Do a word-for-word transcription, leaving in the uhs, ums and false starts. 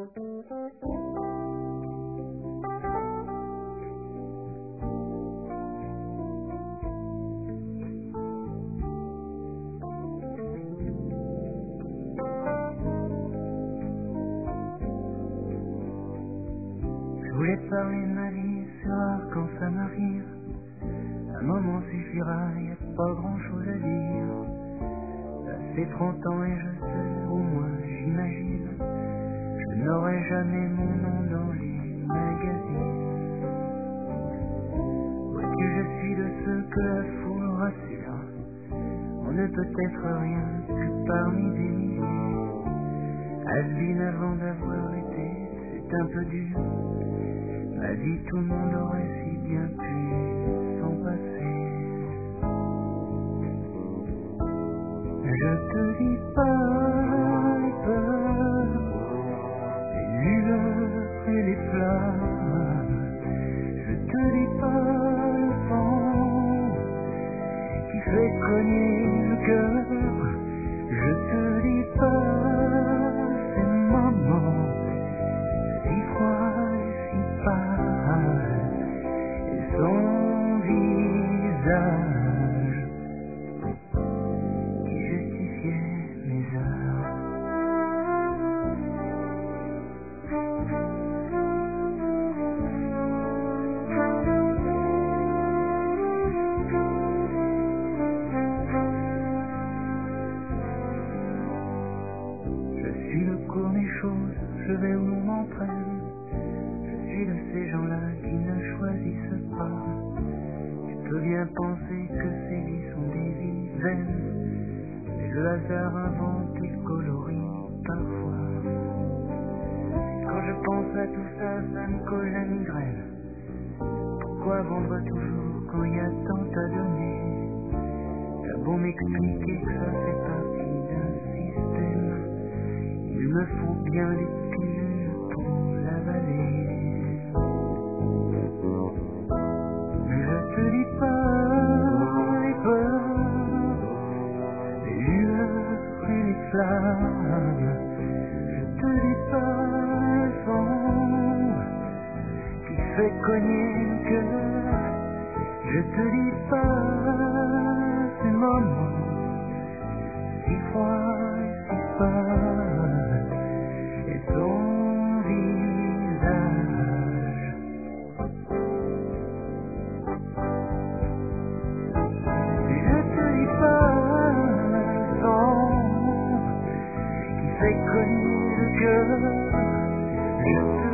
Je voulais parler de ma vie, c'est rare quand ça m'arrive. Un moment suffira, y a pas grand chose à dire. Ça fait trente ans et je sais, au moins j'imagine, je n'aurai jamais mon nom dans les magazines. Vois-tu, je suis de ceux que la foule rassure. On ne peut être rien que parmi des milliers. Has-been avant d'avoir été, c'est un peu dur. Ma vie, tout le monde aurait si bien pu s'en passer. Je te dis pas les peurs, les lueurs et les flammes. Je te dis pas le vent qui fait cogner le cœur. Je te dis pas ces moments si froids et si pâles, et son visage qui justifiait mes heures. Je suis le cours des choses, je vais où l'on m'entraîne. Je suis de ces gens-là qui ne choisissent pas. Tu peux bien penser que ces vies sont des vies vaines, mais le hasard invente et colorie parfois. Quand je pense à tout ça, ça me colle la migraine. Pourquoi vendre toujours quand il y a tant à donner? T'as beau m'expliquer que ça fait partie d'un système, il me faut bien des pilules pour l'avaler. Mais je te dis pas les peurs, les lueurs et les flammes. Je te dis pas le vent qui fait cogner le cœur. Je te dis pas ces moments si froids et si pâles, et son visage. Et je te dis pas le vent qui fait cogner le cœur. Je te